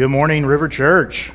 Good morning, River Church.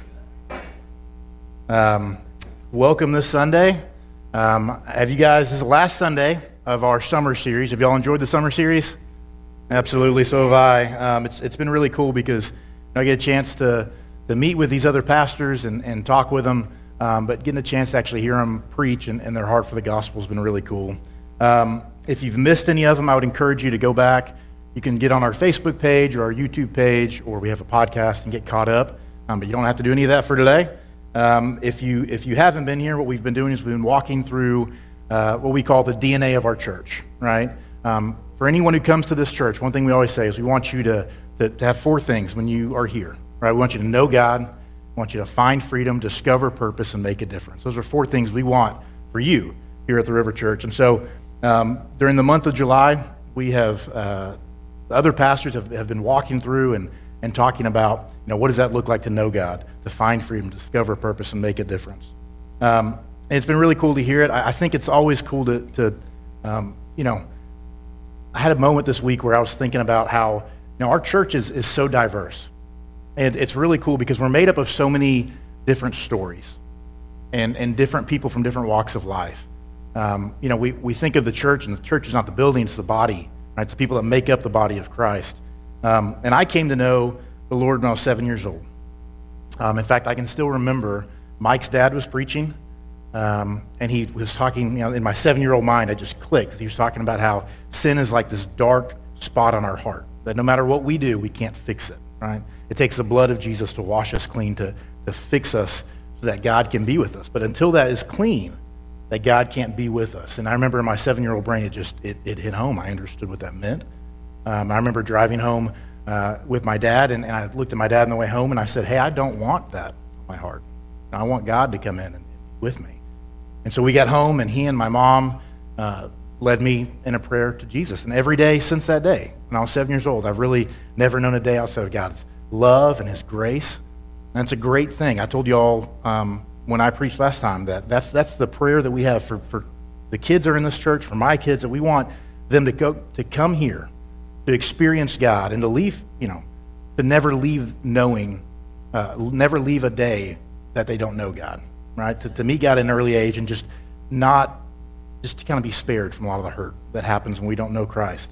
Welcome this Sunday. Have you guys, this is the last Sunday of our summer series. Have y'all enjoyed the summer series? Absolutely, so have I. It's been really cool because I get a chance to meet with these other pastors and talk with them, but getting a chance to actually hear them preach and their heart for the gospel has been really cool. If you've missed any of them, I would encourage you to go back. You can get on our Facebook page or our YouTube page, or we have a podcast and get caught up, but you don't have to do any of that for today. If you haven't been here, what we've been doing is we've been walking through what we call the DNA of our church, right? For anyone who comes to this church, one thing we always say is we want you to have four things when you are here, right? We want you to know God, we want you to find freedom, discover purpose, and make a difference. Those are four things we want for you here at the River Church. And so during the month of July, we have other pastors have been walking through and talking about, what does that look like to know God, to find freedom, discover purpose, and make a difference. And it's been really cool to hear it. I think it's always cool to I had a moment this week where I was thinking about how, our church is so diverse. And it's really cool because we're made up of so many different stories and different people from different walks of life. We think of the church, and the church is not the building, it's the body. Right? It's the people that make up the body of Christ. And I came to know the Lord when I was 7 years old. In fact, I can still remember Mike's dad was preaching, and he was talking, in my 7-year-old mind, I just clicked. He was talking about how sin is like this dark spot on our heart, that no matter what we do, we can't fix it, right? It takes the blood of Jesus to wash us clean, to fix us so that God can be with us. But until that is clean, that God can't be with us. And I remember in my 7-year-old brain, it hit home. I understood what that meant. I remember driving home with my dad, and I looked at my dad on the way home, and I said, hey, I don't want that in my heart. I want God to come in and with me. And so we got home, and he and my mom led me in a prayer to Jesus. And every day since that day, when I was 7 years old, I've really never known a day outside of God's love and his grace. And it's a great thing. I told you all when I preached last time that's the prayer that we have for the kids that are in this church, for my kids, that we want them to come here, to experience God, and to leave, to never leave knowing, never leave a day that they don't know God, right? To meet God at an early age and just to kind of be spared from a lot of the hurt that happens when we don't know Christ.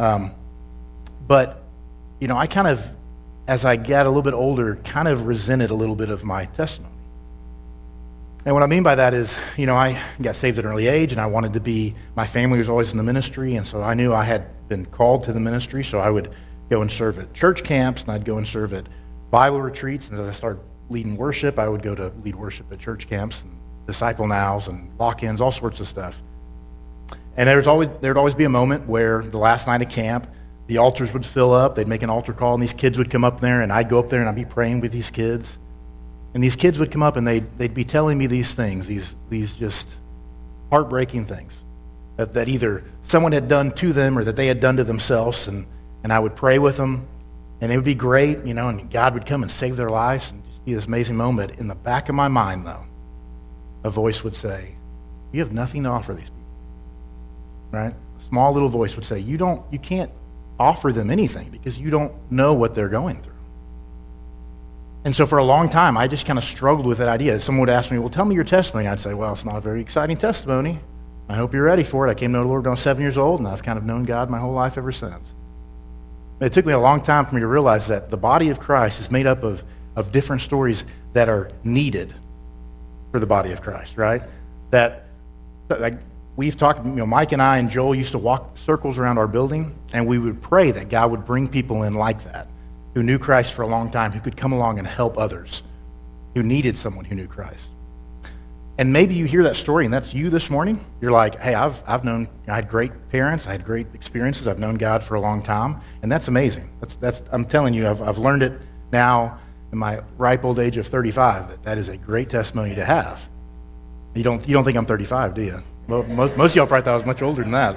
But I kind of, as I got a little bit older, kind of resented a little bit of my testimony. And what I mean by that is, I got saved at an early age, and I wanted to be, my family was always in the ministry, and so I knew I had been called to the ministry, so I would go and serve at church camps, and I'd go and serve at Bible retreats, and as I started leading worship, I would go to lead worship at church camps, and disciple nows, and lock-ins, all sorts of stuff. And there'd always be a moment where the last night of camp, the altars would fill up, they'd make an altar call, and these kids would come up there, and I'd go up there, and I'd be praying with these kids. And these kids would come up and they'd be telling me these things, these just heartbreaking things that either someone had done to them or that they had done to themselves. And I would pray with them, and it would be great, and God would come and save their lives and just be this amazing moment. In the back of my mind, though, a voice would say, you have nothing to offer these people, right? A small little voice would say, you can't offer them anything because you don't know what they're going through. And so for a long time, I just kind of struggled with that idea. Someone would ask me, well, tell me your testimony. I'd say, well, it's not a very exciting testimony. I hope you're ready for it. I came to know the Lord when I was 7 years old, and I've kind of known God my whole life ever since. It took me a long time for me to realize that the body of Christ is made up of different stories that are needed for the body of Christ, right? That like we've talked, Mike and I and Joel used to walk circles around our building, and we would pray that God would bring people in like that, who knew Christ for a long time, who could come along and help others, who needed someone who knew Christ. And maybe you hear that story, and that's you this morning. You're like, hey, I had great parents, I had great experiences, I've known God for a long time, and that's amazing. That's I'm telling you, I've learned it now in my ripe old age of 35, that is a great testimony to have. You don't think I'm 35, do you? Well, most of y'all probably thought I was much older than that.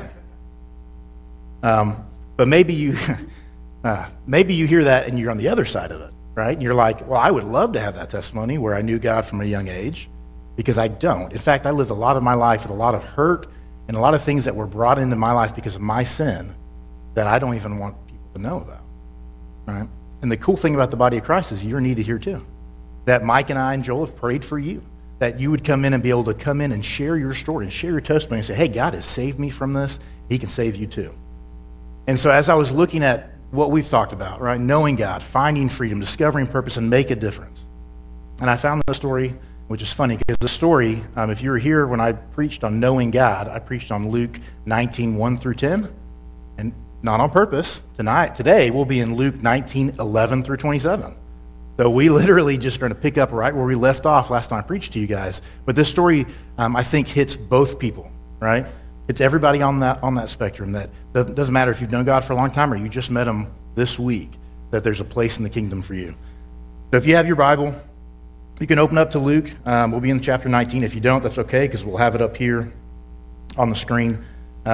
But maybe you hear that and you're on the other side of it, right? And you're like, well, I would love to have that testimony where I knew God from a young age, because I don't. In fact, I lived a lot of my life with a lot of hurt and a lot of things that were brought into my life because of my sin that I don't even want people to know about, right? And the cool thing about the body of Christ is you're needed here too. That Mike and I and Joel have prayed for you, that you would come in and be able to come in and share your story and share your testimony and say, hey, God has saved me from this. He can save you too. And so as I was looking at what we've talked about, right, knowing God, finding freedom, discovering purpose, and make a difference. And I found the story, which is funny, because the story, if you were here when I preached on knowing God, I preached on Luke 19, 1 through 10, and not on purpose. Today, we'll be in Luke 19, 11 through 27. So we literally just going to pick up right where we left off last time I preached to you guys. But this story, I think, hits both people, right? It's everybody on that spectrum. That doesn't matter if you've known God for a long time or you just met him this week, that there's a place in the kingdom for you. So if you have your Bible, you can open up to Luke. We'll be in chapter 19. If you don't, that's okay, because we'll have it up here on the screen.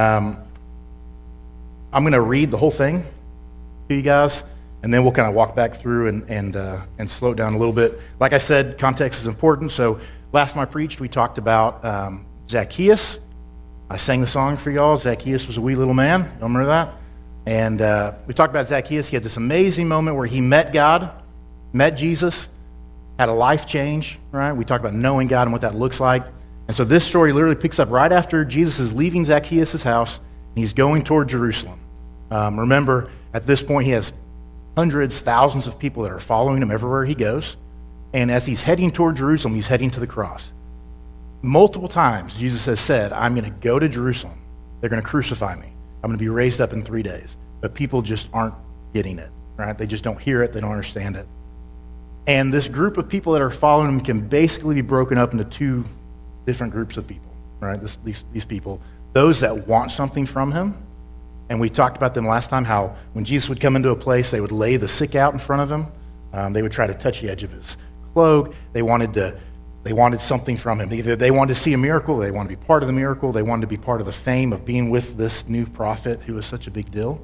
I'm going to read the whole thing to you guys, and then we'll kind of walk back through and slow it down a little bit. Like I said, context is important. So last time I preached, we talked about Zacchaeus. I sang the song for y'all. Zacchaeus was a wee little man. You remember that? And we talked about Zacchaeus. He had this amazing moment where he met God, met Jesus, had a life change, right? We talked about knowing God and what that looks like. And so this story literally picks up right after Jesus is leaving Zacchaeus' house, and he's going toward Jerusalem. Remember, at this point, he has hundreds, thousands of people that are following him everywhere he goes. And as he's heading toward Jerusalem, he's heading to the cross. Multiple times, Jesus has said, I'm going to go to Jerusalem. They're going to crucify me. I'm going to be raised up in 3 days. But people just aren't getting it, right? They just don't hear it. They don't understand it. And this group of people that are following him can basically be broken up into two different groups of people, right? These people. Those that want something from him. And we talked about them last time, how when Jesus would come into a place, they would lay the sick out in front of him. They would try to touch the edge of his cloak. They wanted something from him. Either they wanted to see a miracle, they wanted to be part of the miracle, they wanted to be part of the fame of being with this new prophet who was such a big deal.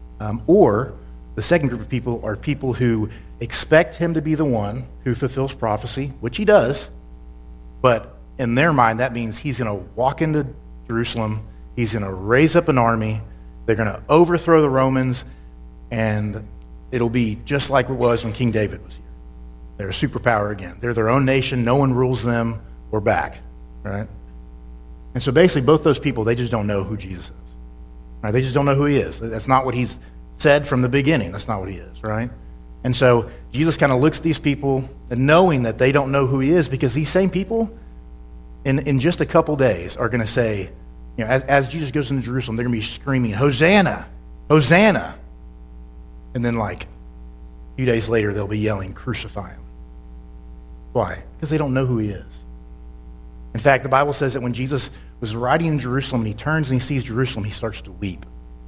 Or the second group of people are people who expect him to be the one who fulfills prophecy, which he does, but in their mind, that means he's going to walk into Jerusalem, he's going to raise up an army, they're going to overthrow the Romans, and it'll be just like it was when King David was here. They're a superpower again. They're their own nation. No one rules them. We're back, right? And so basically, both those people, they just don't know who Jesus is. Right? They just don't know who he is. That's not what he's said from the beginning. That's not what he is, right? And so Jesus kind of looks at these people and knowing that they don't know who he is, because these same people in just a couple days are going to say, you know, as Jesus goes into Jerusalem, they're going to be screaming, Hosanna, Hosanna. And then like a few days later, they'll be yelling, crucify him. Why? Because they don't know who he is. In fact, the Bible says that when Jesus was riding in Jerusalem and he turns and he sees Jerusalem, he starts to weep.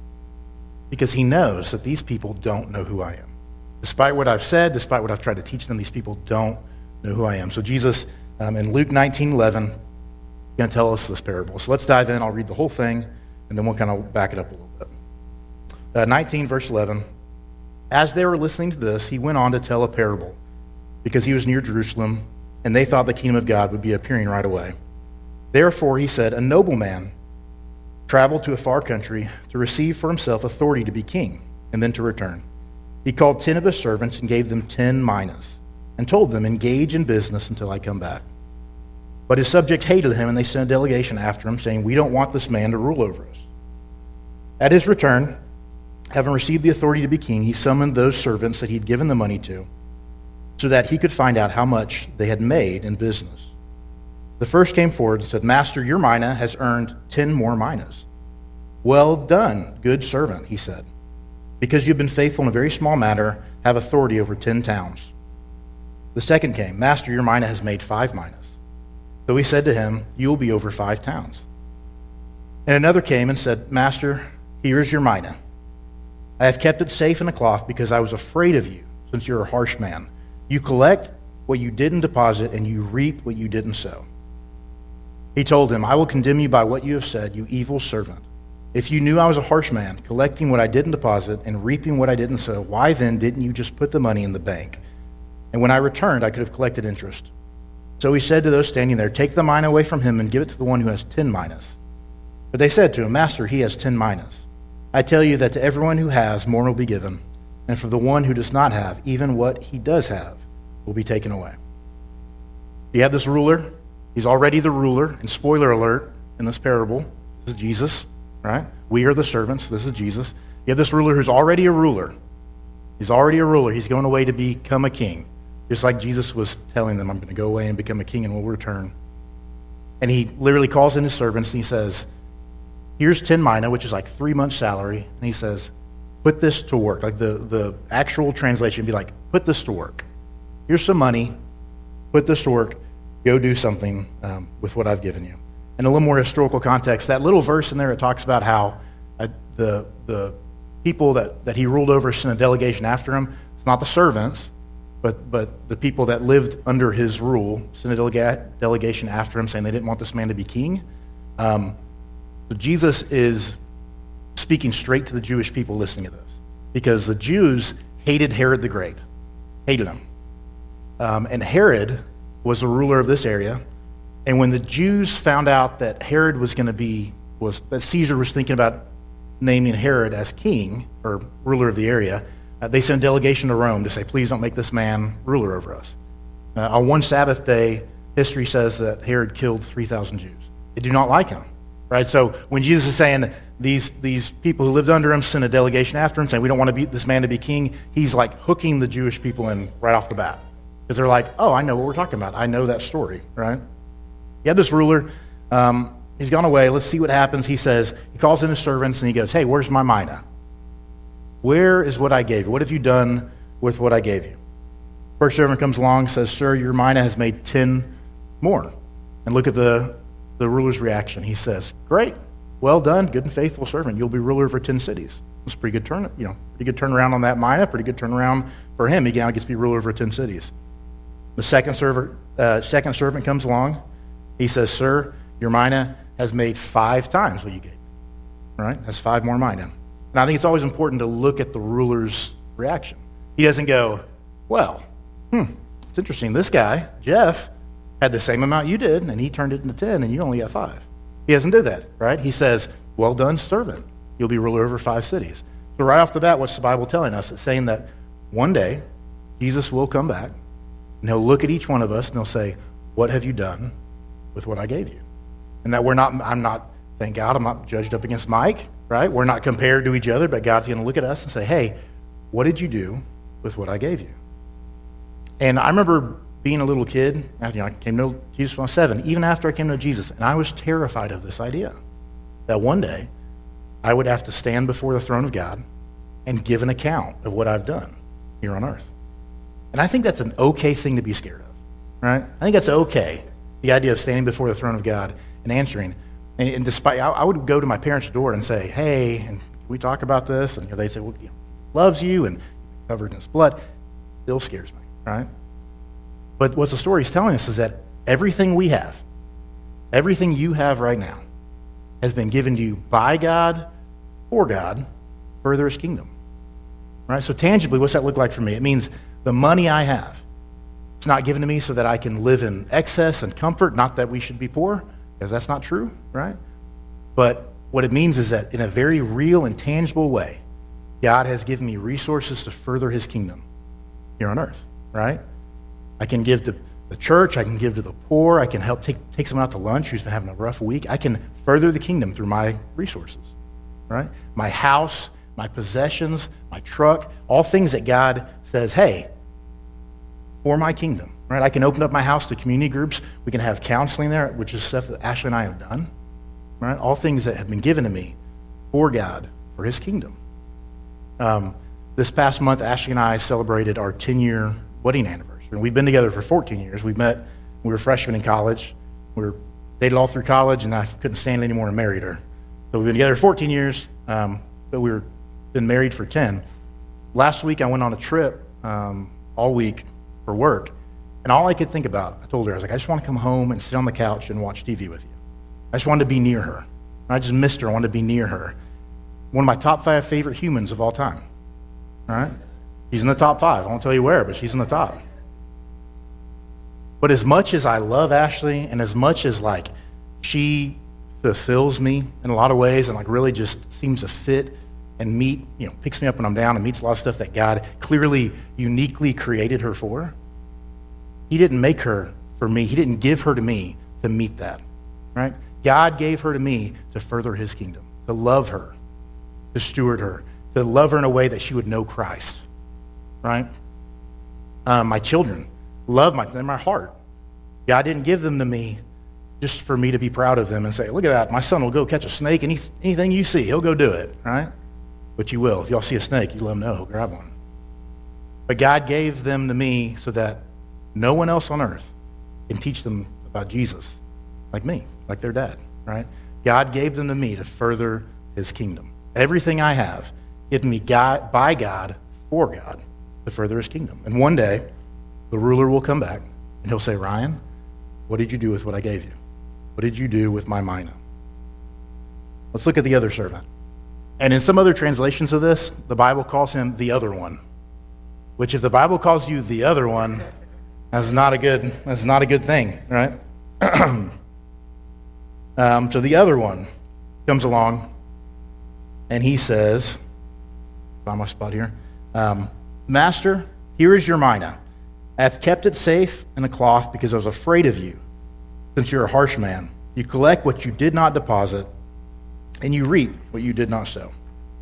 Because he knows that these people don't know who I am. Despite what I've said, despite what I've tried to teach them, these people don't know who I am. So Jesus, in Luke 19:11, is going to tell us this parable. So let's dive in. I'll read the whole thing, and then we'll kind of back it up a little bit. 19, verse 11. As they were listening to this, he went on to tell a parable, because he was near Jerusalem, and they thought the kingdom of God would be appearing right away. Therefore, he said, a nobleman traveled to a far country to receive for himself authority to be king, and then to return. He called 10 of his servants and gave them 10 minas, and told them, engage in business until I come back. But his subjects hated him, and they sent a delegation after him, saying, we don't want this man to rule over us. At his return, having received the authority to be king, he summoned those servants that he had given the money to, so that he could find out how much they had made in business. The first came forward and said, Master, your mina has earned 10 more minas. Well done, good servant, he said. Because you've been faithful in a very small matter, have authority over 10 towns. The second came, Master, your mina has made 5 minas. So he said to him, you will be over 5 towns. And another came and said, Master, here is your mina. I have kept it safe in a cloth because I was afraid of you, since you're a harsh man. You collect what you didn't deposit, and you reap what you didn't sow. He told him, I will condemn you by what you have said, you evil servant. If you knew I was a harsh man, collecting what I didn't deposit and reaping what I didn't sow, why then didn't you just put the money in the bank? And when I returned, I could have collected interest. So he said to those standing there, take the mina away from him and give it to the one who has 10 minas. But they said to him, Master, he has 10 minas. I tell you that to everyone who has, more will be given, and for the one who does not have, even what he does have will be taken away. You have this ruler. He's already the ruler. And spoiler alert, in this parable, this is Jesus, right? We are the servants. This is Jesus. You have this ruler who's already a ruler. He's already a ruler. He's going away to become a king. Just like Jesus was telling them, I'm going to go away and become a king and will return. And he literally calls in his servants and he says, here's 10 mina, which is like 3 months' salary. And he says, put this to work. Like the actual translation would be like, put this to work. Here's some money. Put this to work. Go do something with what I've given you. In a little more historical context, that little verse in there, it talks about how the people that he ruled over sent a delegation after him. It's not the servants, but the people that lived under his rule sent a delegation after him saying they didn't want this man to be king. So Jesus is speaking straight to the Jewish people listening to this because the Jews hated Herod the Great, hated him. And Herod was the ruler of this area. And when the Jews found out that Herod that Caesar was thinking about naming Herod as king or ruler of the area, they sent a delegation to Rome to say, please don't make this man ruler over us. On one Sabbath day, history says that Herod killed 3,000 Jews. They do not like him, right? So when Jesus is saying these people who lived under him sent a delegation after him saying, we don't want this man to be king, he's like hooking the Jewish people in right off the bat. Because they're like, oh, I know what we're talking about. I know that story, right? You have this ruler. He's gone away. Let's see what happens. He calls in his servants and he goes, hey, where's my mina? Where is what I gave you? What have you done with what I gave you? First servant comes along and says, sir, your mina has made 10 more. And look at the ruler's reaction. He says, great, well done, good and faithful servant. You'll be ruler over 10 cities. It's a pretty good turnaround on that mina, pretty good turnaround for him. He now gets to be ruler over 10 cities. The second servant comes along. He says, sir, your mina has made 5 times what you gave. Right? Has 5 more mina. And I think it's always important to look at the ruler's reaction. He doesn't go, well, it's interesting. This guy, Jeff, had the same amount you did, and he turned it into 10, and you only got 5. He doesn't do that, right? He says, well done, servant. You'll be ruler over 5 cities. So right off the bat, what's the Bible telling us? It's saying that one day, Jesus will come back, and he'll look at each one of us, and he'll say, what have you done with what I gave you? And that thank God, I'm not judged up against Mike, right? We're not compared to each other, but God's going to look at us and say, hey, what did you do with what I gave you? And I remember being a little kid, I came to know Jesus when I was 7, even after I came to know Jesus, and I was terrified of this idea that one day I would have to stand before the throne of God and give an account of what I've done here on earth. And I think that's an okay thing to be scared of, right? I think that's okay, the idea of standing before the throne of God and answering. And despite, I would go to my parents' door and say, hey, and can we talk about this? And they'd say, well, he loves you and covered in his blood. Still scares me, right? But what the story is telling us is that everything we have, everything you have right now, has been given to you by God, for God, further his kingdom. Right? So tangibly, what's that look like for me? It means the money I have, it's not given to me so that I can live in excess and comfort, not that we should be poor, because that's not true, right? But what it means is that in a very real and tangible way, God has given me resources to further his kingdom here on earth, right? I can give to the church, I can give to the poor, I can help take someone out to lunch who's been having a rough week. I can further the kingdom through my resources, right? My house, my possessions, my truck, all things that God says, hey, for my kingdom, right? I can open up my house to community groups. We can have counseling there, which is stuff that Ashley and I have done, right? All things that have been given to me for God, for his kingdom. This past month, Ashley and I celebrated our 10-year wedding anniversary. And we've been together for 14 years. We met when we were freshmen in college. We were dated all through college, and I couldn't stand it anymore and married her. So we've been together 14 years, but we've been married for 10. Last week, I went on a trip all week for work, and all I could think about, I told her, I was like, I just want to come home and sit on the couch and watch TV with you. I just wanted to be near her. I just missed her. I wanted to be near her. One of my top 5 favorite humans of all time. All right? She's in the top 5. I won't tell you where, but she's in the top. But as much as I love Ashley, and as much as she fulfills me in a lot of ways, and really just seems to fit and picks me up when I'm down and meets a lot of stuff that God clearly, uniquely created her for. He didn't make her for me. He didn't give her to me to meet that, right? God gave her to me to further his kingdom, to love her, to steward her, to love her in a way that she would know Christ, right? My children love they're my heart. God didn't give them to me just for me to be proud of them and say, look at that, my son will go catch a snake, anything you see, he'll go do it, right? But you will. If y'all see a snake, you let him know, he'll grab one. But God gave them to me so that no one else on earth can teach them about Jesus like me, like their dad, right? God gave them to me to further his kingdom. Everything I have given me by God, for God, to further his kingdom. And one day, the ruler will come back, and he'll say, Ryan, what did you do with what I gave you? What did you do with my mina? Let's look at the other servant. And in some other translations of this, the Bible calls him the other one, which if the Bible calls you the other one, that's not a good thing, right? So the other one comes along, and he says, find my spot here, Master, here is your mina. I have kept it safe in a cloth because I was afraid of you. Since you're a harsh man, you collect what you did not deposit, and you reap what you did not sow.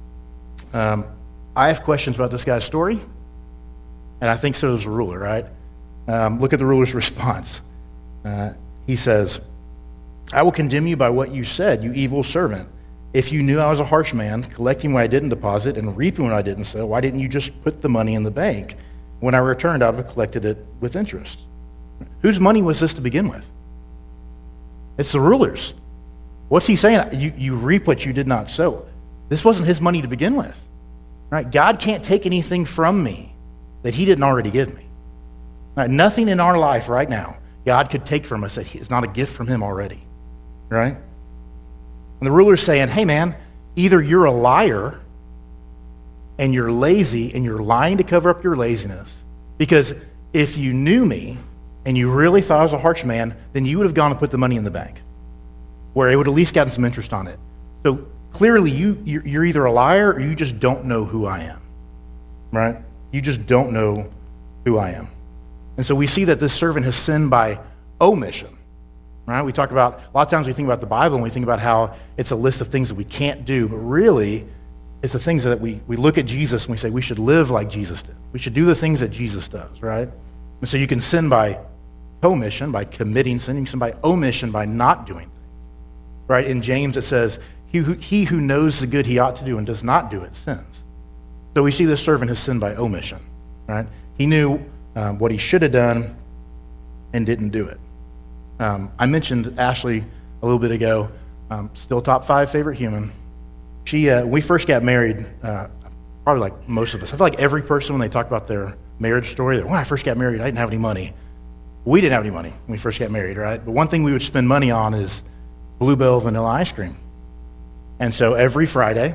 I have questions about this guy's story, and I think so does the ruler, right? Look at the ruler's response. He says, I will condemn you by what you said, you evil servant. If you knew I was a harsh man, collecting what I didn't deposit and reaping what I didn't sow, why didn't you just put the money in the bank? When I returned, I would have collected it with interest. Whose money was this to begin with? It's the ruler's. What's he saying? You reap what you did not sow. This wasn't his money to begin with, right? God can't take anything from me that he didn't already give me. Right? Nothing in our life right now God could take from us that is not a gift from him already, right? And the ruler's saying, hey man, either you're a liar and you're lazy and you're lying to cover up your laziness, because if you knew me and you really thought I was a harsh man, then you would have gone and put the money in the bank, where it would at least gotten some interest on it. So clearly you're either a liar or you just don't know who I am, right? You just don't know who I am. And so we see that this servant has sinned by omission, right? We talk about, a lot of times we think about the Bible and we think about how it's a list of things that we can't do, but really it's the things that we look at Jesus and we say we should live like Jesus did. We should do the things that Jesus does, right? And so you can sin by commission, by committing sin. You can sin by omission, by not doing things, right? In James it says, he who knows the good he ought to do and does not do it sins. So we see this servant has sinned by omission, right? He knew what he should have done and didn't do it. I mentioned Ashley a little bit ago, still top 5 favorite human. She, when we first got married, probably like most of us, I feel like every person when they talk about their marriage story, that when I first got married, I didn't have any money. We didn't have any money when we first got married, right? But one thing we would spend money on is Bluebell vanilla ice cream. And so every Friday,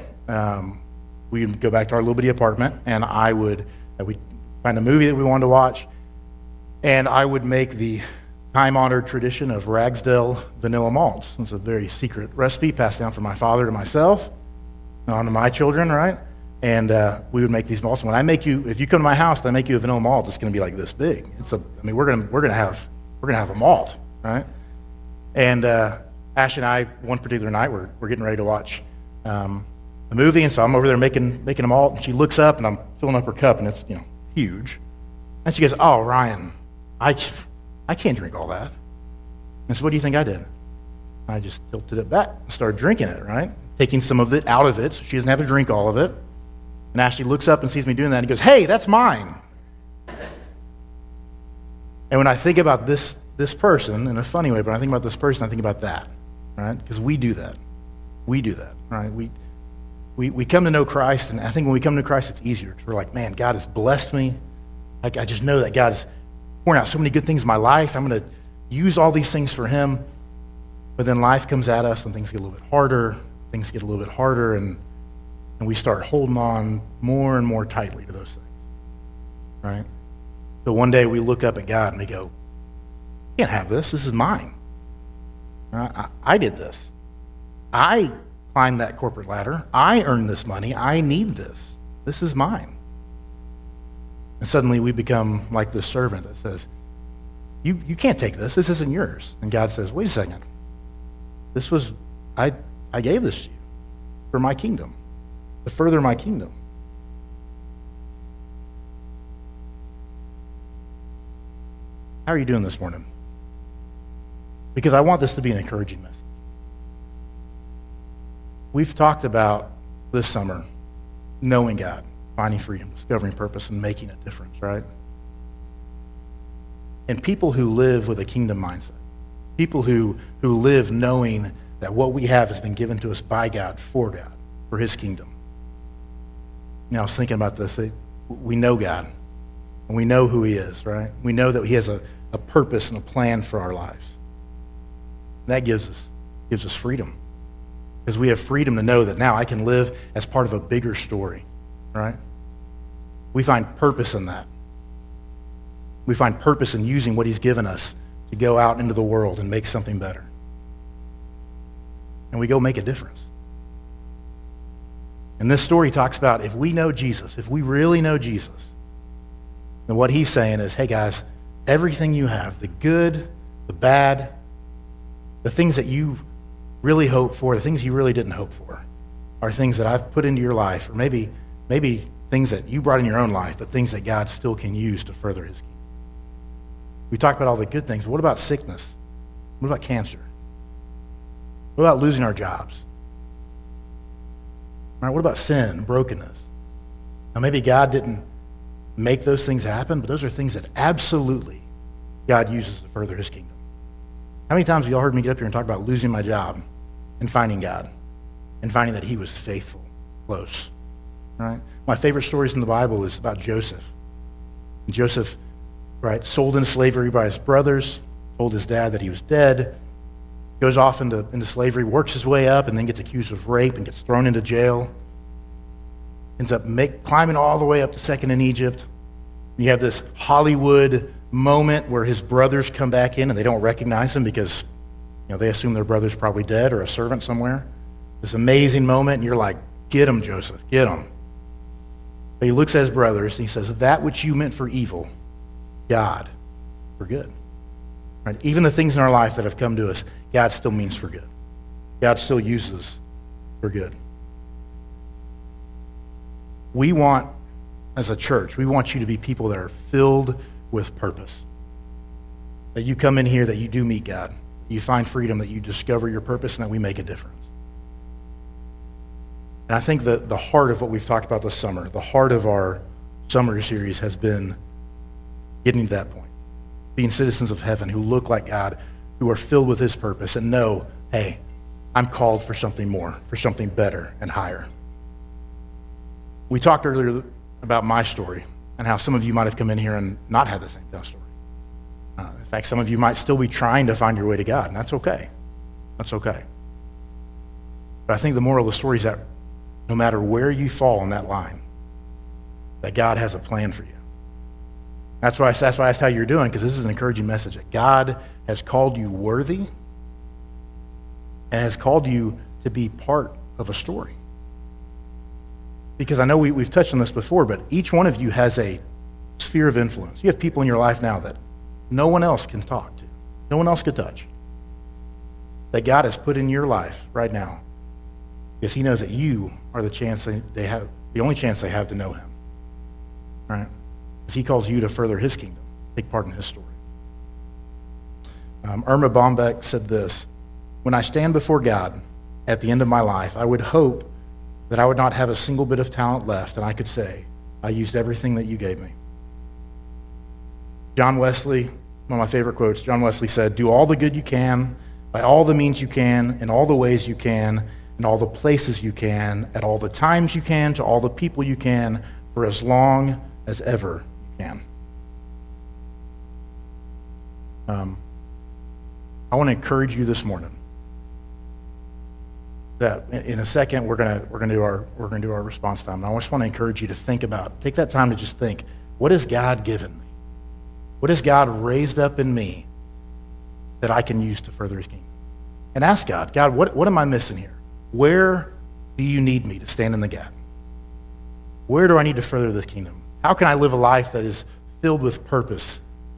we would go back to our little bitty apartment, and we'd find a movie that we wanted to watch, and I would make the time-honored tradition of Ragsdale vanilla malts. It's a very secret recipe passed down from my father to myself, on to my children, right? And we would make these malts. When if you come to my house and I make you a vanilla malt, it's going to be like this big. We're going to have a malt, right? And Ash and I, one particular night, we're getting ready to watch a movie, and so I'm over there making a malt, and she looks up, and I'm filling up her cup, and it's huge, and she goes, "Oh, Ryan, I can't drink all that." And so what do you think I did? I just tilted it back and started drinking it, right? Taking some of it out of it so she doesn't have to drink all of it. And Ashley looks up and sees me doing that and he goes, "Hey, that's mine." And when I think about this person, in a funny way, but when I think about this person, I think about that, right? Because we do that. We do that, right? We come to know Christ, and I think when we come to Christ, it's easier. Because we're like, man, God has blessed me. I just know that God is pouring out so many good things in my life. I'm going to use all these things for him. But then life comes at us, and things get a little bit harder. And we start holding on more and more tightly to those things, right? So one day we look up at God and we go, "I can't have this. This is mine. I did this. I climb that corporate ladder. I earn this money. I need this. This is mine. And suddenly we become like this servant that says, you can't take this. This isn't yours. And God says, wait a second. I gave this to you for my kingdom, to further my kingdom. How are you doing this morning? Because I want this to be an encouraging message. We've talked about this summer knowing God, finding freedom, discovering purpose, and making a difference, right? And people who live with a kingdom mindset, people who live knowing that what we have has been given to us by God, for his kingdom. Now, I was thinking about this. We know God, and we know who he is, right? We know that he has a purpose and a plan for our lives. That gives us freedom. Because we have freedom to know that now I can live as part of a bigger story, right? We find purpose in that. We find purpose in using what he's given us to go out into the world and make something better. And we go make a difference. And this story talks about if we know Jesus, if we really know Jesus, then what he's saying is, hey guys, everything you have, the good, the bad, the things that you really hoped for, the things you really didn't hope for, are things that I've put into your life, or maybe things that you brought in your own life, but things that God still can use to further his kingdom. We talked about all the good things, but what about sickness? What about cancer? What about losing our jobs? All right, what about sin, brokenness? Now maybe God didn't make those things happen, but those are things that absolutely God uses to further his kingdom. How many times have y'all heard me get up here and talk about losing my job and finding God and finding that he was faithful, close? All right? My favorite stories in the Bible is about Joseph. Joseph, right, sold into slavery by his brothers, told his dad that he was dead, goes off into slavery, works his way up, and then gets accused of rape and gets thrown into jail. Ends up climbing all the way up to second in Egypt. You have this Hollywood moment where his brothers come back in and they don't recognize him because they assume their brother's probably dead or a servant somewhere. This amazing moment, and you're like, get him, Joseph, get him. But he looks at his brothers and he says, that which you meant for evil, God, for good. Right? Even the things in our life that have come to us, God still means for good. God still uses for good. We want, as a church, we want you to be people that are filled with purpose. That you come in here, that you do meet God. You find freedom, that you discover your purpose, and that we make a difference. And I think that the heart of what we've talked about this summer, the heart of our summer series has been getting to that point. Being citizens of heaven who look like God, who are filled with his purpose and know, hey, I'm called for something more, for something better and higher. We talked earlier about my story and how some of you might have come in here and not had the same kind of story. In fact, some of you might still be trying to find your way to God, and that's okay. That's okay. But I think the moral of the story is that no matter where you fall on that line, that God has a plan for you. That's why I asked how you're doing, because this is an encouraging message, that God has called you worthy and has called you to be part of a story. Because I know we've touched on this before, but each one of you has a sphere of influence. You have people in your life now that no one else can talk to, no one else could touch, that God has put in your life right now, because he knows that you are the only chance they have to know him. All right? Because he calls you to further his kingdom, take part in his story. Irma Bombeck said this: when I stand before God at the end of my life, I would hope that I would not have a single bit of talent left, and I could say, I used everything that you gave me. John Wesley, one of my favorite quotes, John Wesley said, do all the good you can, by all the means you can, in all the ways you can, in all the places you can, at all the times you can, to all the people you can, for as long as ever you can. I want to encourage you this morning that in a second we're gonna do our response time. And I just want to encourage you to take that time to just think, what has God given me? What has God raised up in me that I can use to further his kingdom? And ask God, what am I missing here? where do you need me to stand in the gap? Where do I need to further the kingdom? How can I live a life that is filled with purpose?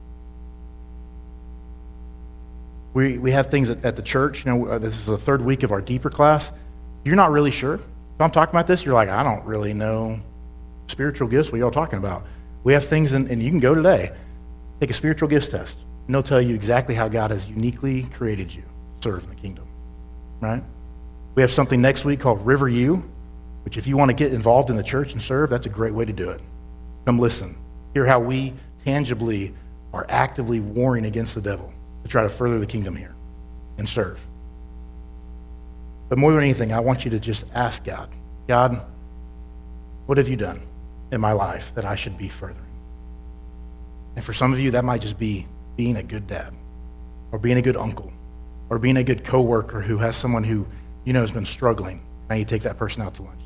We have things at the church. This is the third week of our deeper class. You're not really sure. If I'm talking about this, you're like, I don't really know spiritual gifts. What are y'all talking about? We have things, and you can go today, take a spiritual gifts test, and they'll tell you exactly how God has uniquely created you to serve in the kingdom, right? We have something next week called River U, which if you want to get involved in the church and serve, that's a great way to do it. Come listen. Hear how we tangibly are actively warring against the devil to try to further the kingdom here and serve. But more than anything, I want you to just ask God, God, what have you done in my life that I should be furthering? And for some of you, that might just be being a good dad, or being a good uncle, or being a good coworker who has someone who has been struggling, and you take that person out to lunch.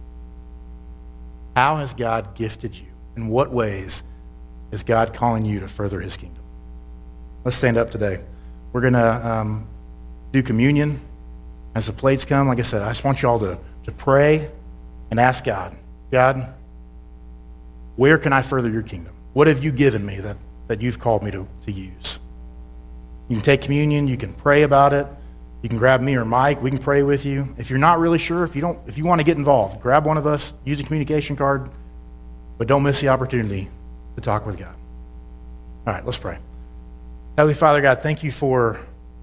How has God gifted you? In what ways is God calling you to further his kingdom? Let's stand up today. We're going to do communion. As the plates come, like I said, I just want you all to pray and ask God, God, where can I further your kingdom? What have you given me that you've called me to use? You can take communion. You can pray about it. You can grab me or Mike. We can pray with you. If you're not really sure, if you want to get involved, grab one of us, use a communication card, but don't miss the opportunity to talk with God. All right, let's pray. Heavenly Father, God, thank you for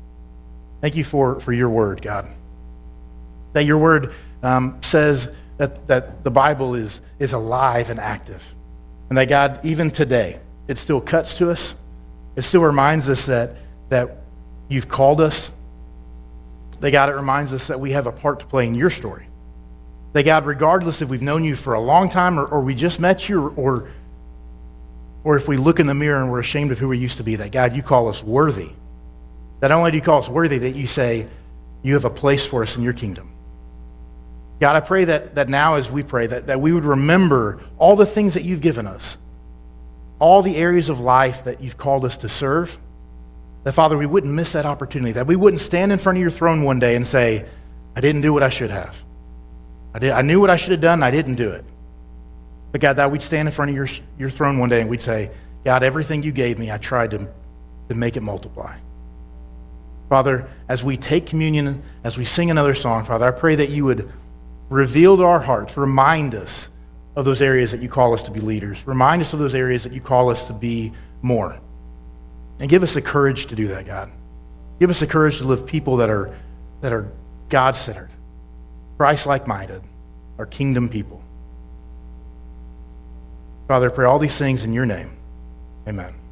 your word, God. That your word says that the Bible is alive and active. And that, God, even today, it still cuts to us. It still reminds us that you've called us. That, God, it reminds us that we have a part to play in your story. That, God, regardless if we've known you for a long time or we just met you or if we look in the mirror and we're ashamed of who we used to be, that, God, you call us worthy. That not only do you call us worthy, that you say you have a place for us in your kingdom. God, I pray that now as we pray, that we would remember all the things that you've given us, all the areas of life that you've called us to serve, that, Father, we wouldn't miss that opportunity, that we wouldn't stand in front of your throne one day and say, I didn't do what I should have. I knew what I should have done, and I didn't do it. But, God, that we'd stand in front of your throne one day and we'd say, God, everything you gave me, I tried to make it multiply. Father, as we take communion, as we sing another song, Father, I pray that you would reveal to our hearts, remind us of those areas that you call us to be leaders. Remind us of those areas that you call us to be more. And give us the courage to do that, God. Give us the courage to live people that are God-centered, Christ-like minded, are kingdom people. Father, I pray all these things in your name. Amen.